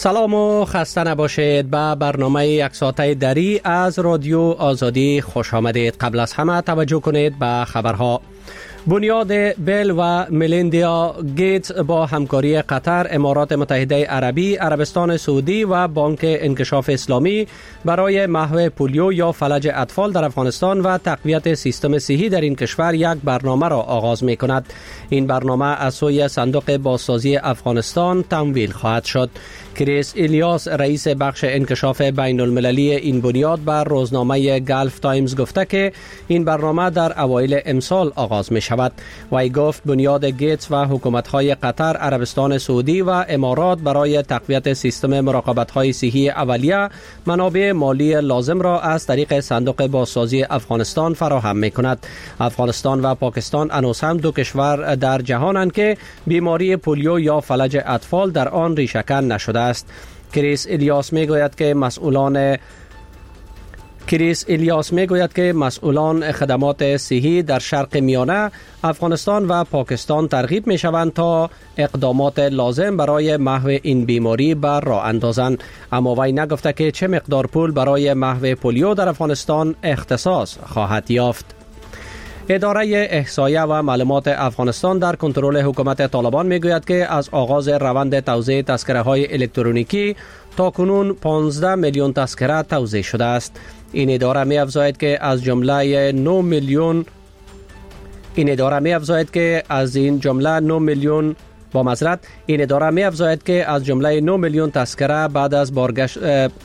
سلام و خسته نباشید. به برنامه یک ساعته دری از رادیو آزادی خوش آمدید. قبل از همه توجه کنید به خبرها. بنیاد بیل و ملیندا گیتس با همکاری قطر، امارات متحده عربی، عربستان سعودی و بانک انکشاف اسلامی برای محو پولیو یا فلج اطفال در افغانستان و تقویت سیستم صحی در این کشور یک برنامه را آغاز می کند. این برنامه از سوی صندوق بازسازی افغانستان تمویل خواهد شد. کریس الیاس رئیس بخش انکشاف بین المللی این بنیاد به روزنامه گلف تایمز گفته که این برنامه در اوایل امسال آغاز می شود. وی گفت بنیاد گیتس و حکومت‌های قطر، عربستان سعودی و امارات برای تقویت سیستم مراقبت‌های صحی اولیه منابع مالی لازم را از طریق صندوق بازسازی افغانستان فراهم می کند. افغانستان و پاکستان هنوز هم دو کشور در جهانند که بیماری پولیو یا فلج اطفال در آن ریشه‌کن نشده است. کریس الیاس می گوید که مسئولان خدمات صحی در شرق میانه، افغانستان و پاکستان ترغیب می شوند تا اقدامات لازم برای محو این بیماری بر راه اندازند، اما وی نگفته که چه مقدار پول برای محو پولیو در افغانستان اختصاص خواهد یافت. اداره احصایه و معلومات افغانستان در کنترل حکومت طالبان میگوید که از آغاز روند توزیع تذکره‌های الکترونیکی تا کنون 15 میلیون تذکره توزیع شده است. این اداره می افزاید که از جمله 9 میلیون این اداره می افزاید که از جمله 9 میلیون تذکره بعد از بارگشت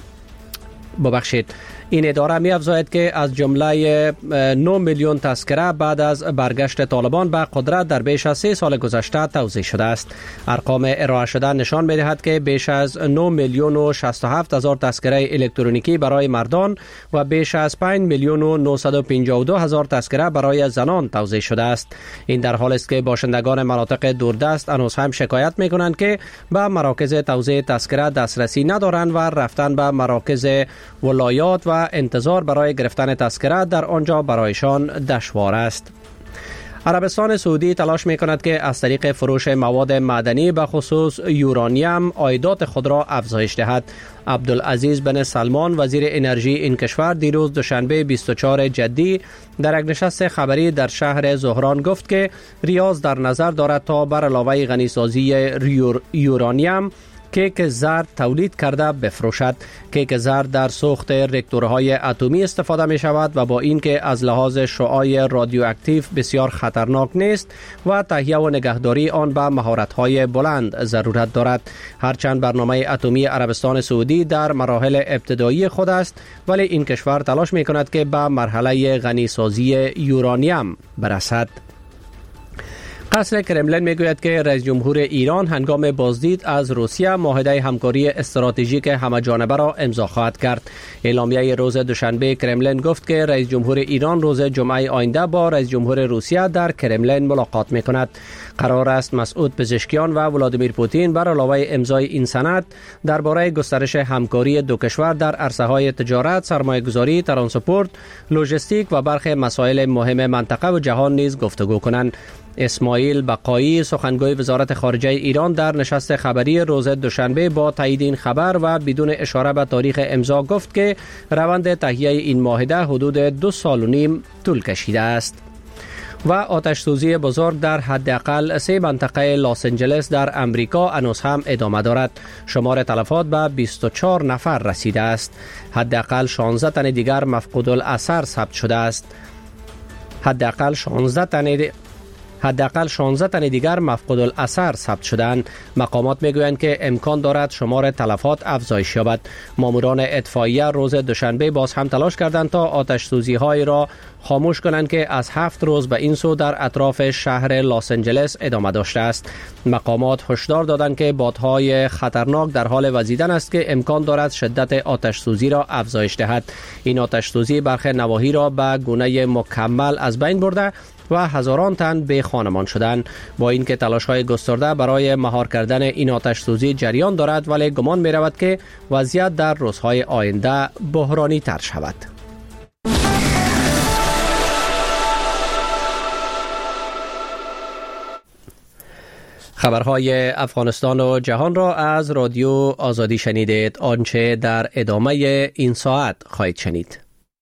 این اداره می افزاید که از جمله 9 میلیون تذکره بعد از برگشت طالبان به قدرت در بیش از 3 سال گذشته توزیع شده است. ارقام ارائه شده نشان می دهد که بیش از 9 میلیون و 67 هزار تذکره الکترونیکی برای مردان و بیش از 5 میلیون و 952 هزار تذکره برای زنان توزیع شده است. این در حالی است که باشندگان مناطق دوردست هنوز هم شکایت می کنند که به مراکز توزیع تذکره دسترسی ندارند و رفتن به مراکز ولایات و انتظار برای گرفتن تذکره در آنجا برایشان دشوار است. عربستان سعودی تلاش می کند که از طریق فروش مواد معدنی به خصوص یورانیم عایدات خود را افزایش دهد. عبدالعزیز بن سلمان وزیر انرژی این کشور دیروز دوشنبه 24 جدی در یک نشست خبری در شهر زهران گفت که ریاض در نظر دارد تا بر علاوه غنیسازی یورانیم کیک زرد تولید کرده بفروشد. کیک زرد در سوخت راکتورهای اتمی استفاده می شود و با اینکه از لحاظ شعاع رادیواکتیو بسیار خطرناک نیست و تهیه و نگهداری آن به مهارت‌های بلند ضرورت دارد. هرچند برنامه اتمی عربستان سعودی در مراحل ابتدایی خود است، ولی این کشور تلاش می کند که به مرحله غنیسازی یورانیم برسد. قصر کرملین میگوید که رئیس جمهور ایران هنگام بازدید از روسیه معاهده همکاری استراتژیک همه‌جانبه را امضا خواهد کرد. اعلامیه روز دوشنبه کرملین گفت که رئیس جمهور ایران روز جمعه آینده با رئیس جمهور روسیه در کرملین ملاقات میکند. قرار است مسعود پزشکیان و ولادیمیر پوتین بر علاوه امضای این سند درباره گسترش همکاری دو کشور در عرصه‌های تجارت، سرمایه‌گذاری، ترانسپورت، لوجستیک و برخی مسائل مهم منطقه و جهان نیز گفتگو کنند. اسماعیل بقایی سخنگوی وزارت خارجه ایران در نشست خبری روز دوشنبه با تایید این خبر و بدون اشاره به تاریخ امضا گفت که روند تهیه این معاهده حدود 2.5 سال طول کشیده است. و آتش سوزی بزرگ در حداقل 3 منطقه لاس آنجلس در امریکا هنوز هم ادامه دارد. شمار تلفات به 24 نفر رسیده است. حداقل 16 تن دیگر مفقود الاثر ثبت شده است. حداقل 16 تن دیگر مفقود الاثر ثبت شدند. مقامات میگویند که امکان دارد شمار تلفات افزایش یابد. ماموران اطفائیه روز دوشنبه باز هم تلاش کردند تا آتش سوزی های را خاموش کنند که از 7 روز به این سو در اطراف شهر لاس آنجلس ادامه داشته است. مقامات هشدار دادند که بادهای خطرناک در حال وزیدن است که امکان دارد شدت آتش سوزی را افزایش دهد. این آتش سوزی برخی نواحی را به گونه مکمل از بین برده و هزاران تن به خانمان شدند. با اینکه تلاش‌های گسترده برای مهار کردن این آتش سوزی جریان دارد، ولی گمان می‌رود که وضعیت در روزهای آینده بحرانی تر شود. خبرهای افغانستان و جهان را از رادیو آزادی شنیدید. آنچه در ادامه این ساعت خواهید شنید.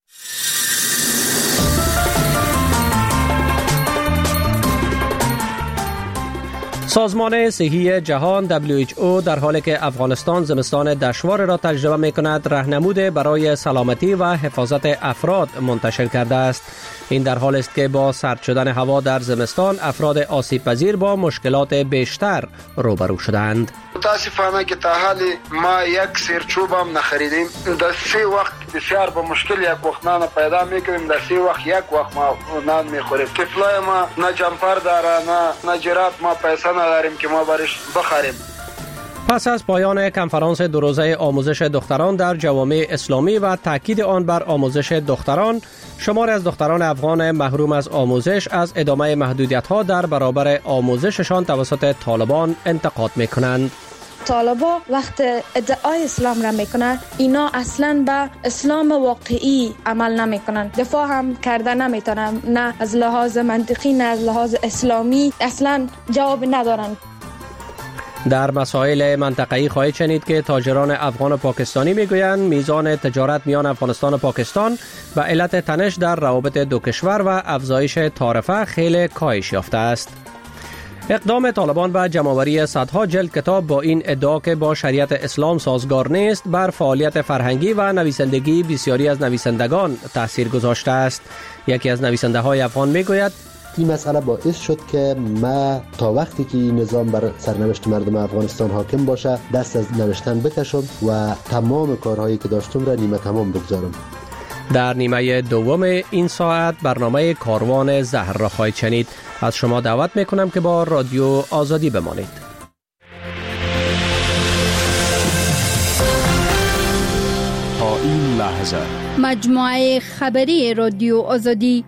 سازمان صحی جهان WHO در حالی که افغانستان زمستان دشوار را تجربه می کند، راهنمود برای سلامتی و حفاظت افراد منتشر کرده است. این در حالی است که با سرد شدن هوا در زمستان افراد آسیب پذیر با مشکلات بیشتر روبرو شدند. متاسفانه که تا حال ما یک سرچوب هم نخریدیم. در 3 وقت بسیار با مشکل یک وقت نان پیدا میکنیم. در 3 وقت یک وقت ما نان میخوریم. طفلای ما نه جمپر داره نه جراب، ما پیسه نداریم که ما برش بخریم. پس از پایان کنفرانس 2 روزه آموزش دختران در جوامع اسلامی و تاکید آن بر آموزش دختران، شماری از دختران افغان محروم از آموزش از ادامه محدودیت‌ها در برابر آموزششان توسط طالبان انتقاد می‌کنند. طالبا وقت ادعای اسلام را میکنن، اینا اصلا به اسلام واقعی عمل نمیکنن، دفاع هم کرده نمیتونن، نه از لحاظ منطقی نه از لحاظ اسلامی اصلا جواب ندارن. در مسائل منطقه‌ای خواهید شنید که تاجران افغان و پاکستانی میگویند میزان تجارت میان افغانستان و پاکستان به علت تنش در روابط دو کشور و افزایش تعرفه خیلی کاهش یافته است. اقدام طالبان به جمع‌آوری صدها جلد کتاب با این ادعا که با شریعت اسلام سازگار نیست بر فعالیت فرهنگی و نویسندگی بسیاری از نویسندگان تاثیر گذاشته است. یکی از نویسنده‌های افغان میگوید این مسئله باعث شد که ما تا وقتی که این نظام بر سرنوشت مردم افغانستان حاکم باشه دست از نوشتن بکشم و تمام کارهایی که داشتم را نیمه تمام بگذارم. در نیمه دوم این ساعت برنامه کاروان زهر را خواهید شنید. از شما دعوت میکنم که با رادیو آزادی بمانید. تا این لحظه مجموعه خبری رادیو آزادی.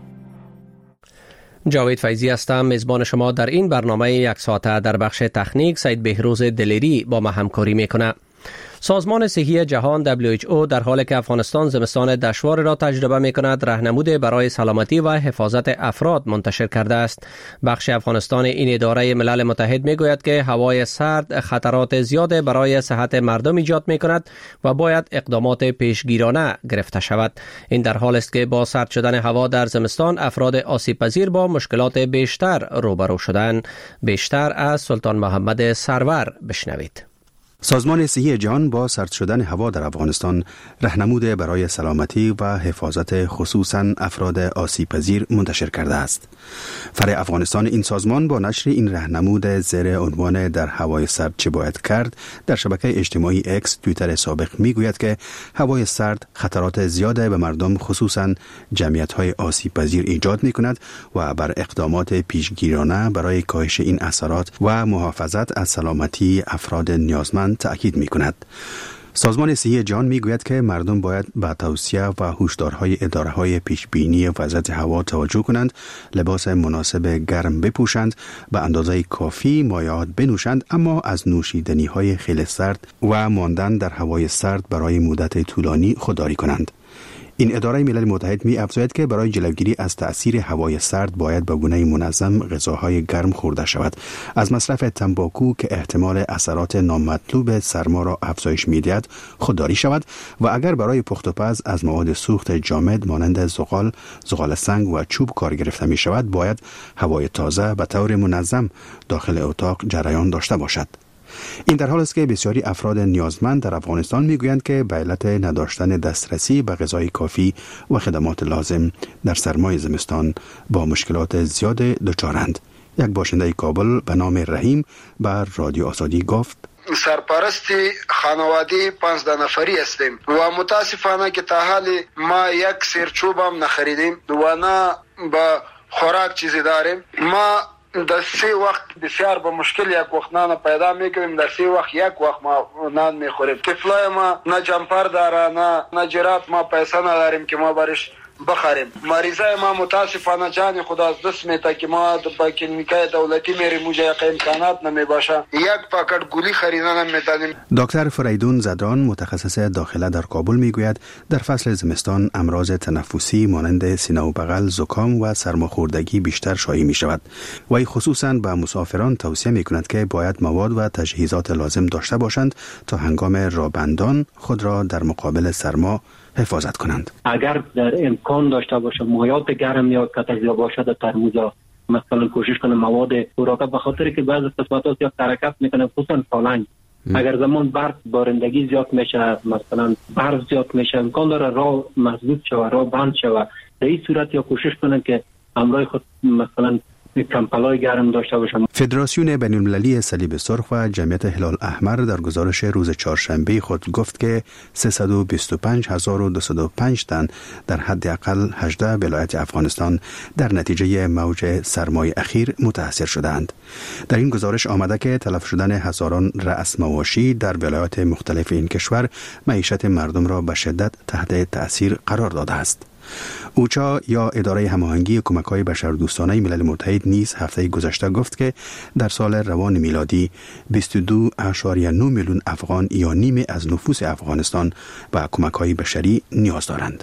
جاوید فیضی هستم، میزبان شما در این برنامه 1 ساعته. در بخش تکنیک سید بهروز دلیری با ما همکاری میکنه. سازمان صحی جهان WHO در حالی که افغانستان زمستان دشوار را تجربه می کند، راهنمود برای سلامتی و حفاظت افراد منتشر کرده است. بخش افغانستان این اداره ملل متحد می گوید که هوای سرد خطرات زیاد برای صحت مردم ایجاد می کند و باید اقدامات پیشگیرانه گرفته شود. این در حالی است که با سرد شدن هوا در زمستان افراد آسیب پذیر با مشکلات بیشتر روبرو شدند. بیشتر از سلطان محمد سرور بشنوید. سازمان صحی جهان با سرد شدن هوا در افغانستان راهنمود برای سلامتی و حفاظت خصوصاً افراد آسیب پذیر منتشر کرده است. فرع افغانستان این سازمان با نشر این راهنمود زیر عنوان در هوای سرد چه باید کرد در شبکه اجتماعی اکس توییتر سابق میگوید که هوای سرد خطرات زیاد به مردم خصوصاً جمعیت‌های آسیب پذیر ایجاد می‌کند و بر اقدامات پیشگیرانه برای کاهش این اثرات و محافظت از سلامتی افراد نیازمند تأکید می کند. سازمان صحی جهان می گوید که مردم باید به توصیه و هشدارهای اداره‌های پیشبینی وضعیت هوا توجه کنند، لباس مناسب گرم بپوشند، به اندازه کافی مایعات بنوشند، اما از نوشیدنی‌های خیلی سرد و ماندن در هوای سرد برای مدت طولانی خودداری کنند. این اداره ملل متحد می افزاید که برای جلوگیری از تأثیر هوای سرد باید به گونه منظم غذاهای گرم خورده شود. از مصرف تنباکو که احتمال اثرات نامطلوب سرما را افزایش می‌دهد خودداری شود و اگر برای پخت و پز از مواد سوخت جامد مانند زغال سنگ و چوب کار گرفته می شود باید هوای تازه به طور منظم داخل اتاق جریان داشته باشد. این در حالی است که بسیاری افراد نیازمند در افغانستان میگویند که به علت نداشتن دسترسی به غذای کافی و خدمات لازم در سرمای زمستان با مشکلات زیاد دچارند. یک باشنده کابل به نام رحیم بر رادیو آزادی گفت: سرپرستی خانواده 15 نفری هستیم و متاسفانه که تا حال ما یک سرچوب هم نخریدیم و نه با خوراک چیزی داریم. ما در 3 وقت بسیار با مشکل یک وقت نان پیدا میکنیم. در 3 وقت یک وقت ما نان میخوریم. طفلای ما نه جمپر داره نه جراب، ما پیسه نداریم که ما برش بخریم. مریضای ما متاسفانه جان خود از دست میده که ما با کلینیکای دولتی میریم اونجا امکانات نمیباشه، یک پاکت گولی خریدن نمیتونیم. دکتر فریدون زدران متخصص داخله در کابل میگوید در فصل زمستان امراض تنفسی مانند سینه و بغل، زکام و سرماخوردگی بیشتر شایع می شود. وی خصوصا به مسافران توصیه می کند که باید مواد و تجهیزات لازم داشته باشند تا هنگام راه خود را در مقابل سرما حفاظت کنند. اگر در امکان داشته باشه مایات گرم یا کتازیا باشه در ترموزا مثلا کوشش کنه مواد خوراک، به خاطر که بعضی قسمت‌ها یا حرکت میکنه خصوصا سالنگ اگر زمان برف بارندگی زیاد میشه، مثلا برف زیاد میشه، امکان داره راه مسدود شود، راه بند شود. در این صورت یا کوشش کنن که همراه خود مثلا کمپلای گرم داشته باشم. فدراسیون بین‌المللی صلیب سرخ و جمعیت هلال احمر در گزارش روز چهارشنبه خود گفت که 325205 تن در حداقل 18 ولایت افغانستان در نتیجه موج سرمای اخیر متاثر شدند. در این گزارش آمده که تلف شدن هزاران رأس مواشی در ولایات مختلف این کشور معیشت مردم را به شدت تحت تأثیر قرار داده است. اوچا یا اداره هماهنگی کمک‌های بشردوستانه ملل متحد نیز هفته گذشته گفت که در سال روان میلادی 22.9 میلیون افغان یا نیمه از نفوس افغانستان به کمک‌های بشری نیاز دارند.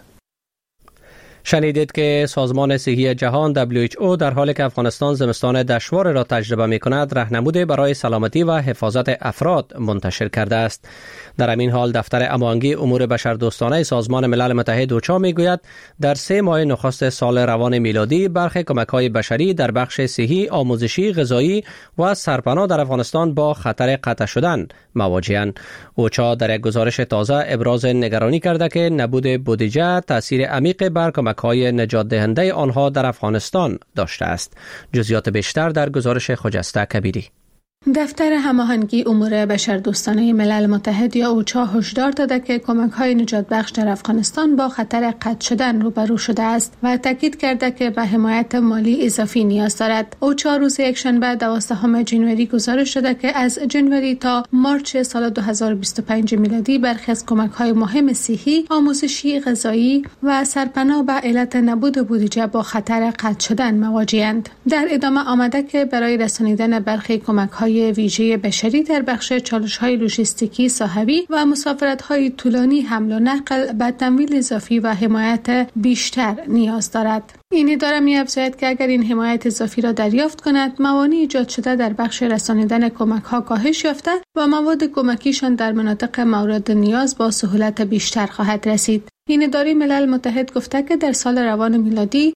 شنیدید که سازمان صحی جهان WHO در حالی که افغانستان زمستان دشوار را تجربه می کند راهنمودی برای سلامتی و حفاظت افراد منتشر کرده است. در همین حال دفتر هماهنگی امور بشردوستانه سازمان ملل متحد اوچا می گوید در 3 ماه نخست سال روان میلادی برخی کمک‌های بشری در بخش صحی، آموزشی، غذایی و سرپناه در افغانستان با خطر قطع شدن مواجه‌اند. اوچا در یک گزارش تازه ابراز نگرانی کرده که نبود بودجه تاثیر عمیق بر کمک‌های نجات دهنده آنها در افغانستان داشته است. جزئیات بیشتر در گزارش خجسته کبیری. دفتر هماهنگی امور بشردوستانه ملل متحد یا اوچا هشدار داده که کمک‌های نجات بخش در افغانستان با خطر قطع شدن روبرو شده است و تاکید کرده که به حمایت مالی اضافی نیاز دارد. اوچا روز یکشنبه 12 ژانویه گزارش داده که از ژانویه تا مارچ سال 2025 میلادی برخی از کمک‌های مهم صحی، آموزشی، غذایی و سرپناه به علت نبود بودجه با خطر قطع شدن مواجه‌اند. در ادامه آمده که برای رسانیدن برخی کمک‌های ویژه بشری در بخش چالش‌های لوجستیکی، صحوی و مسافرت‌های طولانی، حمل و نقل به تمویل اضافی و حمایت بیشتر نیاز دارد. این اداره می‌افزاید که اگر این حمایت اضافی را دریافت کند، موانع ایجاد شده در بخش رسانیدن کمک‌ها کاهش یافته و مواد کمکیشان در مناطق مورد نیاز با سهولت بیشتر خواهد رسید. این اداره ملل متحد گفته که در سال روان میلادی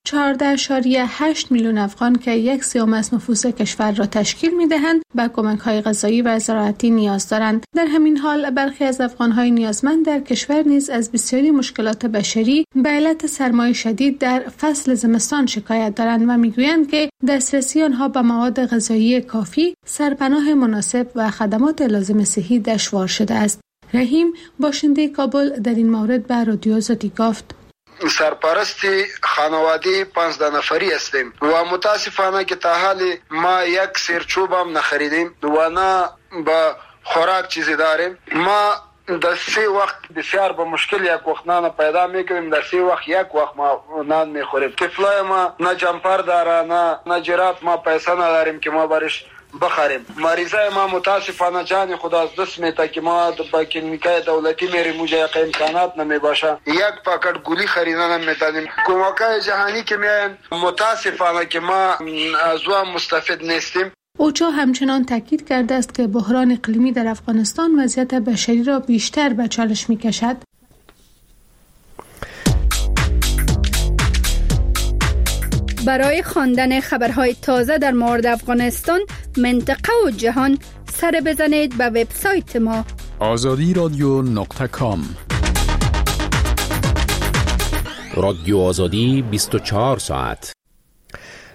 14.8 میلیون افغان که 1/3 از نفوس کشور را تشکیل می‌دهند به کمک‌های غذایی و زراعتی نیاز دارند. در همین حال برخی از افغان‌های نیازمند در کشور نیز از بسیاری مشکلات بشری به علت سرمای شدید در فصل زمستان شکایت دارند و میگویند که دسترسی آنها به مواد غذایی کافی، سرپناه مناسب و خدمات لازم صحی دشوار شده است. رحیم باشنده کابل در این مورد به رادیو آزادی گفت: سرپرست خانواده 15 نفری هستیم و متاسفانه که تا حال ما یک سرچوب هم نخریدیم و نه با خوراک چیزی داریم. ما در 3 وقت بسیار با مشکل یک وقت نان پیدا میکنیم، در 3 وقت یک وقت ما نان میخوریم. طفلای ما نه جمپر داره نه جرات، ما پیسه نداریم که ما برش بخریم. مریضای ما متاسفانه جان خود از دست میده که ما با کلینیکای دولتی میریم اونجا امکانات نمیباشه، یک پاکت گولی خریدن نمیتونیم. کمک‌های جهانی که میاین متاسفانه که ما از اون مستفید نیستیم. اوچا همچنان تاکید کرده است که بحران اقلیمی در افغانستان وضعیت بشری را بیشتر به چالش میکشد. برای خواندن خبرهای تازه در مورد افغانستان، منطقه و جهان سر بزنید به وبسایت ما azadiradio.com. رادیو آزادی 24 ساعت.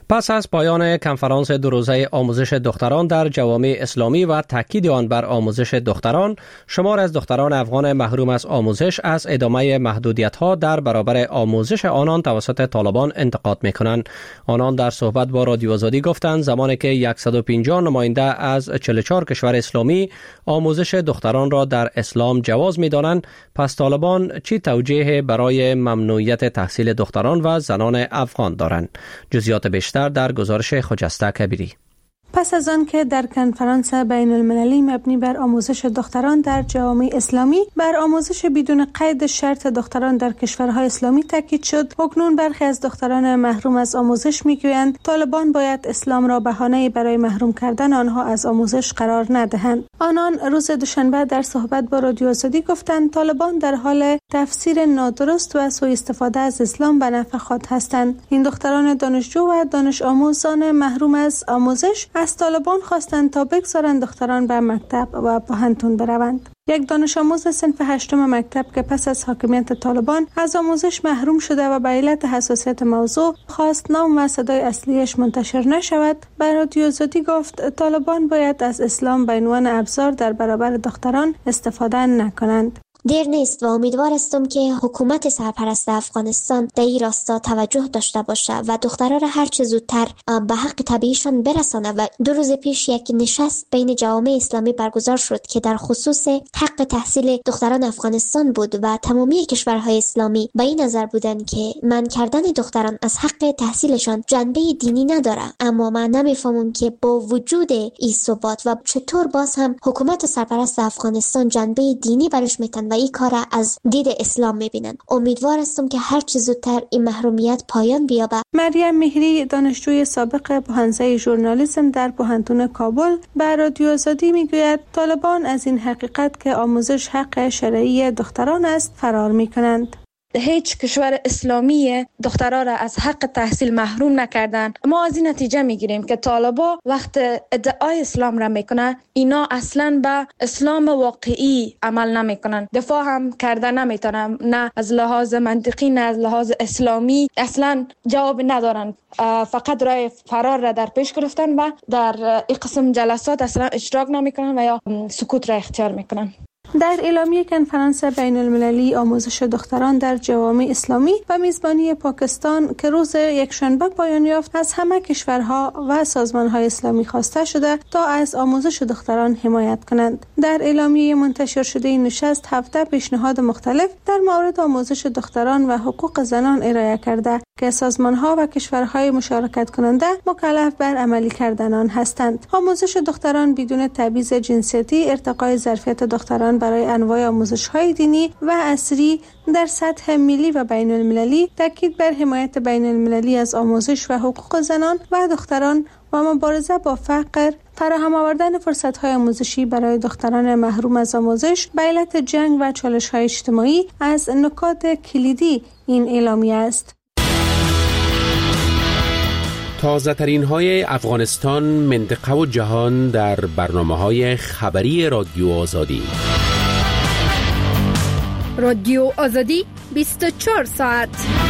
پس از پایان کنفرانس دو روزه آموزش دختران در جوامع اسلامی و تاکید آن بر آموزش دختران، شمار از دختران افغان محروم از آموزش از ادامه محدودیت‌ها در برابر آموزش آنان توسط طالبان انتقاد می‌کنند. آنان در صحبت با رادیو آزادی گفتند زمانی که 150 نماینده از 44 کشور اسلامی آموزش دختران را در اسلام جواز می‌دانند، پس طالبان چی توجیه برای ممنوعیت تحصیل دختران و زنان افغان دارند؟ جزئیات بیشتر در گزارش خجسته کبیری. پس از آن که در کنفرانس بین المللی مبنی بر آموزش دختران در جوامع اسلامی بر آموزش بدون قید شرط دختران در کشورهای اسلامی تاکید شد، اکنون برخی از دختران محروم از آموزش میگویند طالبان باید اسلام را بهانه برای محروم کردن آنها از آموزش قرار ندهند. آنان روز دوشنبه در صحبت با رادیو آزادی گفتند طالبان در حال تفسیر نادرست و سوء استفاده از اسلام به نفع خود هستند. این دختران دانشجو و دانش آموزان محروم از آموزش از طالبان خواستند تا بگذارند دختران به مکتب و پوهنتون بروند. یک دانش آموز صنف 8 مکتب که پس از حاکمیت طالبان از آموزش محروم شده و به علت حساسیت موضوع خواست نام و صدای اصلیش منتشر نشود، به رادیو آزادی گفت طالبان باید از اسلام به عنوان ابزار در برابر دختران استفاده نکنند. دیر نیست و امیدوار هستم که حکومت سرپرست افغانستان در این راستا توجه داشته باشه و دخترها را هر چه زودتر به حق طبیعیشان برسانه. و 2 روز پیش یک نشست بین جوامع اسلامی برگزار شد که در خصوص حق تحصیل دختران افغانستان بود و تمامی کشورهای اسلامی به این نظر بودند که منع کردن دختران از حق تحصیلشان جنبه دینی نداره. اما من نمیفهمم که با وجود این ثبات و چطور باز هم حکومت سرپرست افغانستان جنبه دینی برش میتن و این کار از دید اسلام میبینن. امیدوار هستم که هر چه زودتر این محرومیت پایان بیابه. مریم مهری دانشجوی سابق حوزه ژورنالیسم در پوهنتون کابل به رادیو آزادی میگوید طالبان از این حقیقت که آموزش حق شرعی دختران است فرار میکنند. هیچ کشور اسلامی دخترها را از حق تحصیل محروم نکردن. ما از این نتیجه میگیریم که طالبا وقت ادعای اسلام را میکنن، اینا اصلا به اسلام واقعی عمل نمیکنن، دفاع هم کردن نمیتونن، نه از لحاظ منطقی نه از لحاظ اسلامی اصلا جواب ندارن. فقط راه فرار را در پیش گرفتن و در این قسم جلسات اصلا اشتراک نمیکنن و یا سکوت را اختیار میکنن. در اعلامیه کنفرانس بین المللی آموزش دختران در جوامع اسلامی و میزبانی پاکستان که روز یکشنبه پایان یافت، از همه کشورها و سازمانهای اسلامی خواسته شده تا از آموزش دختران حمایت کنند. در اعلامیه منتشر شده این نشست 7 پیشنهاد مختلف در مورد آموزش دختران و حقوق زنان ارائه کرده که سازمانها و کشورهای مشارکت کننده مکلف بر عملی کردن آن هستند. آموزش دختران بدون تبعیض جنسیتی، ارتقای ظرفیت دختران برای انواع آموزش‌های دینی و عصری در سطح ملی و بین المللی، تاکید بر حمایت بین المللی از آموزش و حقوق زنان و دختران و مبارزه با فقر، فراهم آوردن فرصت‌های آموزشی برای دختران محروم از آموزش به علت جنگ و چالش‌های اجتماعی از نکات کلیدی این اعلامیه است. تازه ترین های افغانستان، منطقه و جهان در برنامه‌های خبری رادیو آزادی. رادیو آزادی 24 ساعت.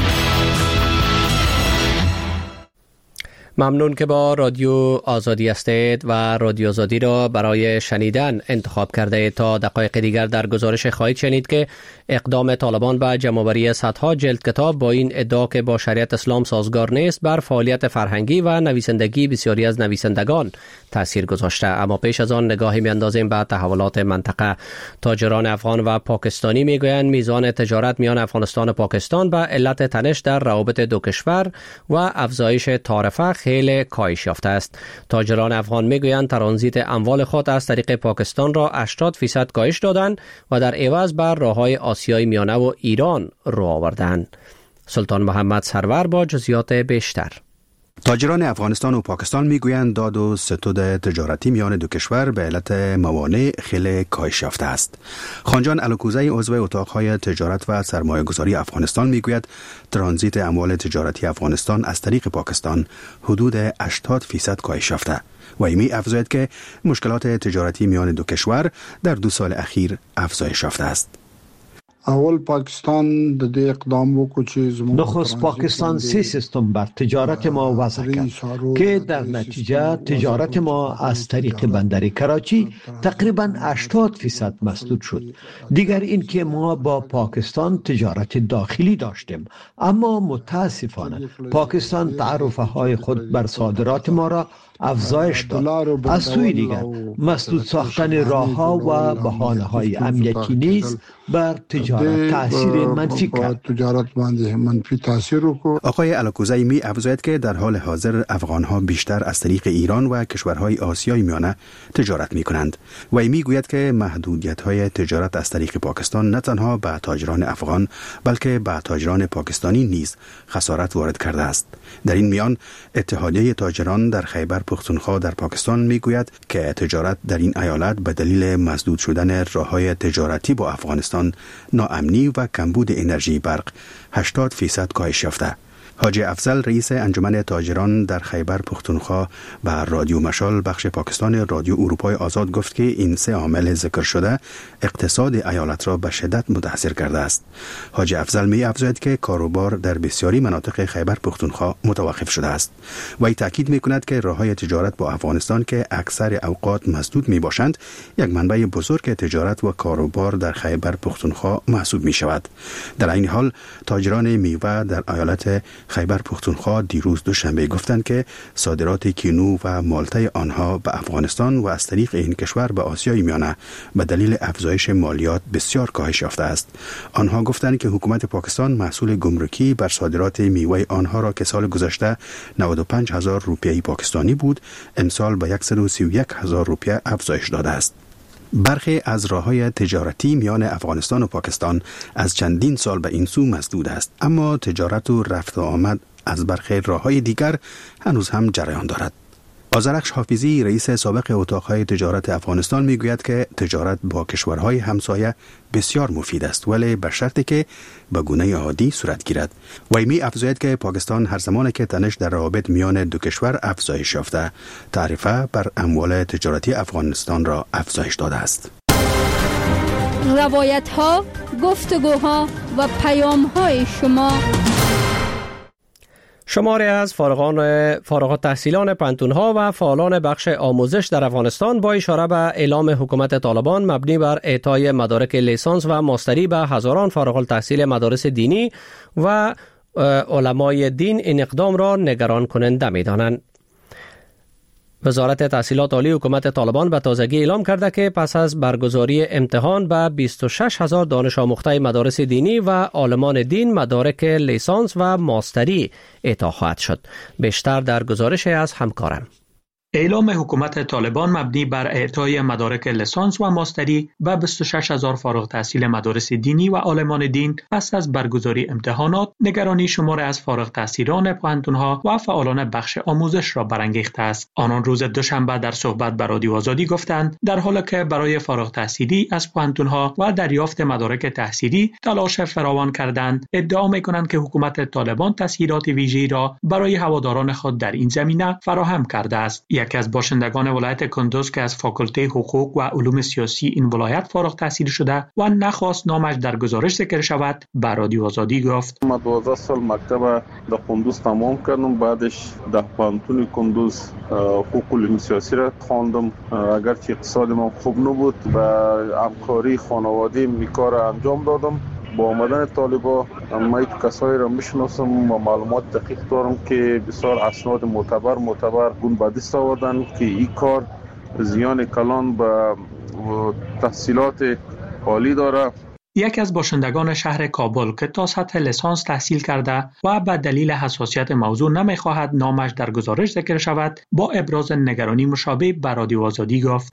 ممنون که با رادیو آزادی هستید و رادیو آزادی را برای شنیدن انتخاب کرده اید. تا دقایق دیگر در گزارش خواهید شنید که اقدام طالبان به جمع‌آوری صدها جلد کتاب با این ادعا که با شریعت اسلام سازگار نیست بر فعالیت فرهنگی و نویسندگی بسیاری از نویسندگان تاثیر گذاشته. اما پیش از آن نگاهی می‌اندازیم به تحولات منطقه. تاجران افغان و پاکستانی میگویند میزان تجارت میان افغانستان و پاکستان به علت تنش در روابط دو کشور و افزایش تعرفه خیلی کاهش یافته است. تاجران افغان میگویند ترانزیت اموال خود از طریق پاکستان را 80% کاهش دادند و در عوض بر راههای آسیای میانه و ایران رو آوردند. سلطان محمد سرور با جزئیات بیشتر. تاجران افغانستان و پاکستان میگویند داد و ستود تجارتی میان دو کشور به علت موانع خیلی کاهش یافته است. خانجان الکوزی عضو اتاقهای تجارت و سرمایه‌گذاری افغانستان میگوید ترانزیت اموال تجارتی افغانستان از طریق پاکستان حدود 80% کاهش یافته و می افزاید که مشکلات تجارتی میان دو کشور در 2 سال اخیر افزایش یافته است. اول پاکستان د دې اقدام وکړ چې نخست پاکستان سیستم بر تجارت ما وضع کرد که در نتیجه تجارت ما از طریق بندر کراچی تقریبا 80% مسدود شد. دیگر این که ما با پاکستان تجارت داخلی داشتیم، اما متاسفانه پاکستان تعرفه های خود بر صادرات ما را افزایش داد. از سوی دیگر مسدود ساختن راه‌ها و بهانه‌های امنیتی نیز بر تجارت تاثیر منفی کرد. آقای الاکوزی می افزاید که در حال حاضر افغان‌ها بیشتر از طریق ایران و کشورهای آسیای میانه تجارت می‌کنند و می گوید که محدودیت‌های تجارت از طریق پاکستان نه تنها به تاجران افغان بلکه به تاجران پاکستانی نیز خسارت وارد کرده است. در این میان اتحادیه تاجران در خیبر پختونخوا در پاکستان میگوید که تجارت در این ایالت به دلیل مسدود شدن راه‌های تجارتی با افغانستان، ناامنی و کمبود انرژی برق 80% کاهش یافته. حاجی افضل رئیس انجمن تاجران در خیبر پختونخوا و رادیو مشال بخش پاکستان رادیو اروپای آزاد گفت که این سه عامل ذکر شده اقتصاد ایالت را به شدت متاثر کرده است. حاجی افضل می افزاید که کاروبار در بسیاری مناطق خیبر پختونخوا متوقف شده است. وی تاکید می کند که راههای تجارت با افغانستان که اکثر اوقات مسدود می باشند یک منبع بزرگ تجارت و کاروبار در خیبر پختونخوا محسوب می شود. در این حال تاجران میوه در ایالت خیبر پختونخوا دیروز دوشنبه گفتند که صادرات کینو و مالته آنها به افغانستان و از طریق این کشور به آسیای میانه به دلیل افزایش مالیات بسیار کاهش یافته است. آنها گفتند که حکومت پاکستان محصول گمرکی بر صادرات میوه آنها را که سال گذشته 95,000 روپیه پاکستانی بود، امسال به 131,000 روپیه افزایش داده است. برخی از راه‌های تجارتی میان افغانستان و پاکستان از چندین سال به این سو مسدود است، اما تجارت و رفت و آمد از برخی راه‌های دیگر هنوز هم جریان دارد. آذرخش حافظی رئیس سابق اتاق‌های تجارت افغانستان میگوید که تجارت با کشورهای همسایه بسیار مفید است، ولی به شرطی که به گونه عادی صورت گیرد. وی می افزاید که پاکستان هر زمان که تنش در روابط میان دو کشور افزایش یافته، تعرفه بر اموال تجارتی افغانستان را افزایش داده است. روایت‌ها، گفتگوها و پیام‌های شما. شماری از فارغ التحصیلان پانتون‌ها و فعالان بخش آموزش در افغانستان با اشاره به اعلام حکومت طالبان مبنی بر اعطای مدارک لیسانس و ماستری به هزاران فارغ التحصیل مدارس دینی و علمای دین این اقدام را نگران کننده می‌دانند. وزارت تحصیلات عالی حکومت طالبان به تازگی اعلام کرده که پس از برگزاری امتحان به 26,000 دانش آموخته مدارس دینی و عالمان دین مدارک لیسانس و ماستری اعطا خواهد شد. بیشتر در گزارش از همکارم. اعلام حکومت طالبان مبنی بر اعطای مدارک لیسانس و ماستری به 26,000 فارغ التحصیل مدارس دینی و عالمان دین پس از برگزاری امتحانات نگرانی شماری از فارغ التحصیلان پانتون‌ها و فعالان بخش آموزش را برانگیخته است. آنان روز دوشنبه در صحبت با رادیو آزادی گفتند در حالی که برای فارغ التحصیلی از پانتون‌ها و دریافت مدارک تحصیلی تلاش فراوان کردند، ادعا می‌کنند که حکومت طالبان تسهیلات ویژه‌ای را برای هواداران خود در این زمینه فراهم کرده است. یکی از باشندگان ولایت کندوز که از فاکولته حقوق و علوم سیاسی این ولایت فارغ التحصیل شده و نخواست نامش در گزارش ذکر شود، به رادیو آزادی گفت: من 12 سال مکتب در کندوز تمام کردم، بعدش در پانتون کندوز حقوق و علوم سیاسی را خواندم. اگرچه اقتصاد من خوب نبود، با همکاری خانواده می کار انجام دادم. با آمدن طالبا من کسایی را میشناسم و معلومات دقیق دارم که بسیار اسناد معتبر گون به دست آوردن که این کار زیان کلان به تحصیلات عالی داره. یکی از باشندگان شهر کابل که تا سطح لیسانس تحصیل کرده و به دلیل حساسیت موضوع نمیخواهد نامش در گزارش ذکر شود، با ابراز نگرانی مشابه به رادیو آزادی گفت: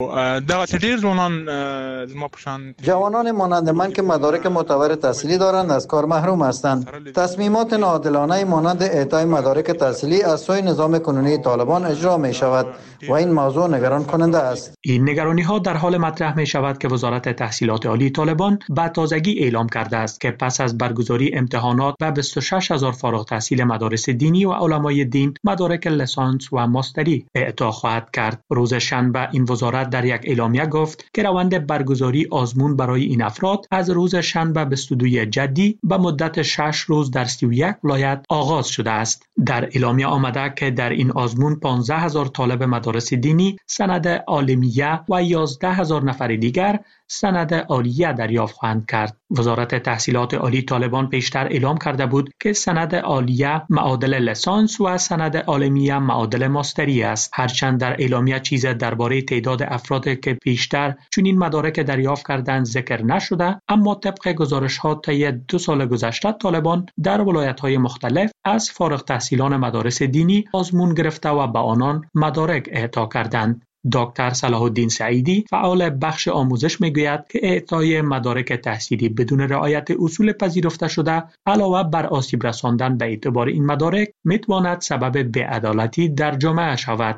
جوانان مانند من که مدارک معتبر تحصیلی دارند از کار محروم هستند. تصمیمات ناعادلانه مانند اعطای مدارک تحصیلی از سوی نظام کنونی طالبان اجرا می شود و این موضوع نگران کننده است. این نگرانی ها در حال مطرح می شود که وزارت تحصیلات عالی طالبان به تازگی اعلام کرده است که پس از برگزاری امتحانات و 26,000 فارغ التحصیل مدارس دینی و علمای دین مدارک لیسانس و ماستری اعطا خواهد کرد. روز شنبه این وزارت در یک اعلامیه گفت که روند برگزاری آزمون برای این افراد از روز شنبه 22 جدی به مدت 6 روز در 31 ولایت آغاز شده است. در اعلامیه آمده که در این آزمون 15,000 طالب مدارس دینی سند عالمیه و 11,000 نفر دیگر سند عالیه دریافت خواهند کرد. وزارت تحصیلات عالی طالبان پیشتر اعلام کرده بود که سند عالیه معادل لیسانس و سند عالمیه معادل ماستری است. هرچند در اعلامیه چیزی درباره تعداد افرادی که پیشتر چنین مدارک دریافت کردند ذکر نشده، اما طبق گزارش‌ها طی 2 سال گذشته طالبان در ولایت‌های مختلف از فارغ التحصیلان مدارس دینی آزمون گرفته و به آنان مدارک اعطا کردند. دکتر صلاح الدین سعیدی فعال بخش آموزش میگوید که اعطای مدارک تحصیلی بدون رعایت اصول پذیرفته شده علاوه بر آسیب رساندن به اعتبار این مدارک میتواند سبب بی‌عدالتی در جامعه شود.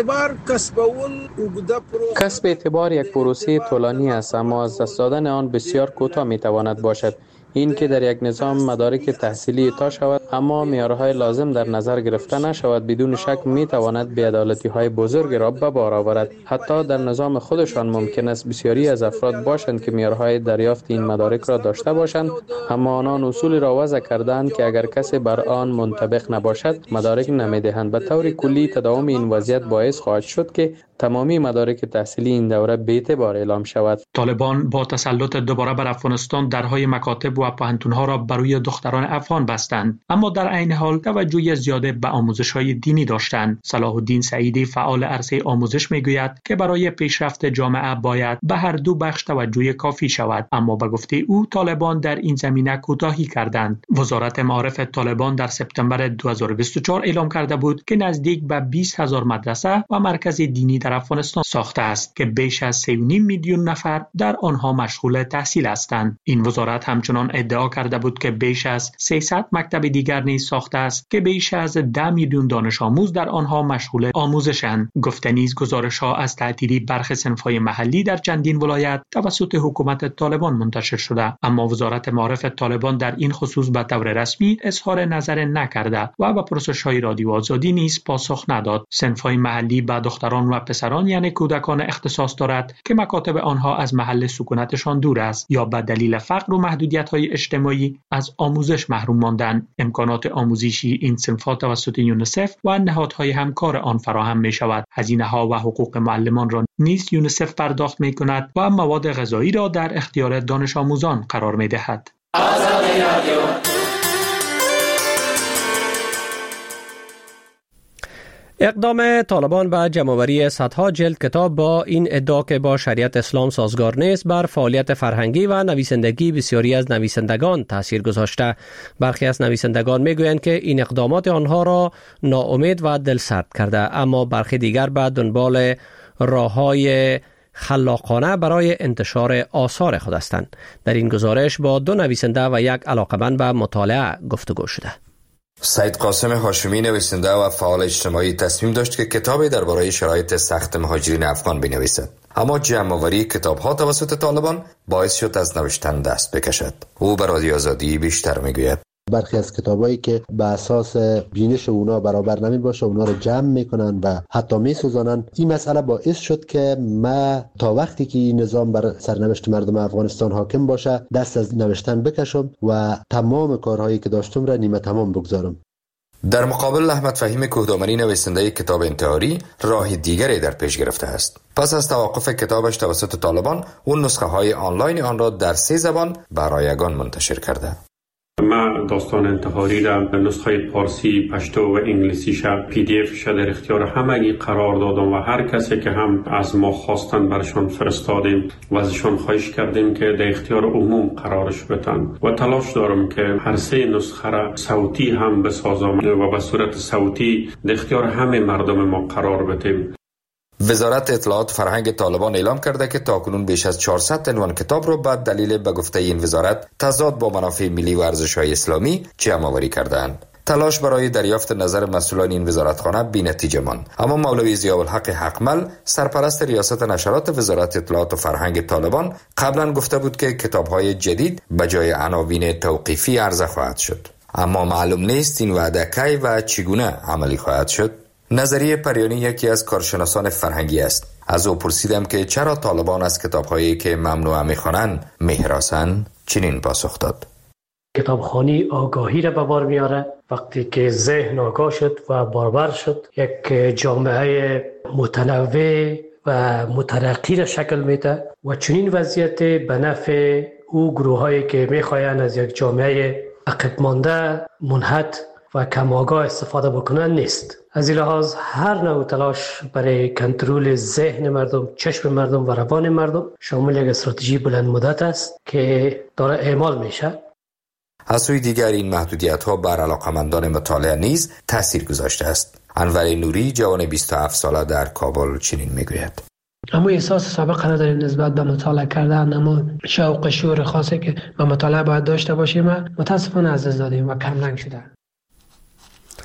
کسب اعتبار یک پروسه طولانی است، اما از دست دادن آن بسیار کوتاه میتواند باشد. این که در یک نظام مدارک تحصیلی اعطا شود اما معیارهای لازم در نظر گرفته نشود، بدون شک می تواند بی‌عدالتی‌های بزرگ را به بار آورد. حتی در نظام خودشان ممکن است بسیاری از افراد باشند که معیارهای دریافت این مدارک را داشته باشند، اما آنان اصول را وضع کردند که اگر کسی بر آن منطبق نباشد مدارک نمی‌دهند. به طور کلی تداوم این وضعیت باعث خواهد شد که تمامی مدارک تحصیلی این دوره بی‌اعتبار اعلام شود. طالبان با تسلط دوباره بر افغانستان درهای مکاتب و پوهنتون‌ها را برای دختران افغان بستند، اما در عین حال توجه زیاده به آموزش‌های دینی داشتند. صلاح الدین سعیدی فعال عرصه آموزش میگوید که برای پیشرفت جامعه باید به هر دو بخش توجه کافی شود، اما به گفته او طالبان در این زمینه کوتاهی کردند. وزارت معارف طالبان در سپتامبر 2024 اعلام کرده بود که نزدیک به 20,000 مدرسه و مرکز دینی در افغانستان ساخته است که بیش از 3.5 میلیون نفر در آنها مشغول تحصیل هستند. این وزارت همچنان ادعا کرده بود که بیش از 300 مکتب دیگر نیز ساخته است که بیش از 10 میلیون دانش آموز در آنها مشغول آموزشند. گفته نیز گزارش‌ها از تعطیلی برخی صنف‌های محلی در چندین ولایت توسط حکومت طالبان منتشر شده، اما وزارت معارف طالبان در این خصوص به طور رسمی اظهار نظر نکرده و به پرسش‌های رادیو آزادی نیز پاسخ نداد. صنف‌های محلی به دختران و پسران یعنی کودکان اختصاص دارد که مکاتب آنها از محل سکونتشان دور است یا به دلیل فقر و محدودیت‌های اجتماعی از آموزش محروم ماندند. امکانات آموزشی این صنف‌ها توسط یونیسف و نهادهای همکار آن فراهم می‌شود. هزینه‌ها و حقوق معلمان را نیز یونیسف پرداخت می‌کند و مواد غذایی را در اختیار دانش آموزان قرار می‌دهد. اقدام طالبان به جمع‌آوری صدها جلد کتاب با این ادعا که با شریعت اسلام سازگار نیست بر فعالیت فرهنگی و نویسندگی بسیاری از نویسندگان تاثیر گذاشته. برخی از نویسندگان میگویند که این اقدامات آنها را ناامید و دلسرد کرده، اما برخی دیگر به دنبال راه‌های خلاقانه برای انتشار آثار خود هستند. در این گزارش با 2 نویسنده و 1 علاقه‌مند به مطالعه گفتگو شده. سید قاسم هاشمی نویسنده و فعال اجتماعی تصمیم داشت که کتابی درباره شرایط سخت مهاجرین افغان بنویسد، اما جمع‌آوری کتاب‌ها توسط طالبان باعث شد از نوشتن دست بکشد. او به رادیو آزادی بیشتر میگوید. برخی از کتابایی که به اساس بینش اونا برابر نمی باشه اونا رو جمع میکنن و حتی میسوزانن. این مسئله باعث شد که ما تا وقتی که این نظام بر سرنوشت مردم افغانستان حاکم باشه دست از نوشتن بکشم و تمام کارهایی که داشتم را نیمه تمام بگذارم. در مقابل احمد فهیم کوهدامنی نویسنده کتاب انتحاری راه دیگری در پیش گرفته است. پس از توقف کتابش توسط طالبان، اون نسخه های آنلاین آن را در 3 زبان به رایگان منتشر کرده. من داستان انتحاری را نسخه فارسی، پشتو و انگلیسی پی دی اف در اختیار همگی قرار دادم و هر کسی که هم از ما خواستن برشان فرستادیم و ازشان خواهش کردیم که در اختیار عموم قرارش بدن و تلاش دارم که هر 3 نسخه را صوتی هم بسازم و به صورت صوتی در اختیار همه مردم ما قرار بدیم. وزارت اطلاعات فرهنگ طالبان اعلام کرده که تاکنون بیش از 400 عنوان کتاب را به دلیل به گفته این وزارت تضاد با منافع ملی و ارزش‌های اسلامی جمع‌آوری کردند. تلاش برای دریافت نظر مسئولان این وزارتخانه بی‌نتیجه ماند. اما مولوی ضیاءالحق حقمل، سرپرست ریاست نشرات وزارت اطلاعات و فرهنگ طالبان، قبلا گفته بود که کتاب‌های جدید به جای عناوین توقیفی عرضه خواهد شد. اما معلوم نیست این وعده کی و چگونه عملی خواهد شد. نظریه پریانی یکی از کارشناسان فرهنگی است. از او پرسیدم که چرا طالبان از کتاب‌هایی که ممنوع می‌خوانند می‌هراسند. چنین پاسخ داد: کتابخوانی آگاهی را به بار میاره. وقتی که ذهن آگاه شد و باربر شد، یک جامعه متنوع و مترقی را شکل میده و چنین وضعیت به نفع او گروهایی که میخواین از یک جامعه عقب مانده، منحط و کم آگاه استفاده بکنن نیست. از این لحاظ هر نوع تلاش برای کنترل ذهن مردم، چشم مردم و روان مردم شامل یک استراتژی بلند مدت است که داره اعمال میشه. از سوی دیگر این محدودیت‌ها بر علاقمندان مطالعه نیز تأثیر گذاشته است. انور نوری، جوان 27 ساله در کابل، چنین میگوید: اما احساس سابقه را داریم نسبت به مطالعه کردن، اما شوق شور خاصی که به مطالعه باید داشته باشیم متاسفانه از دست دادیم و کم رنگ شده.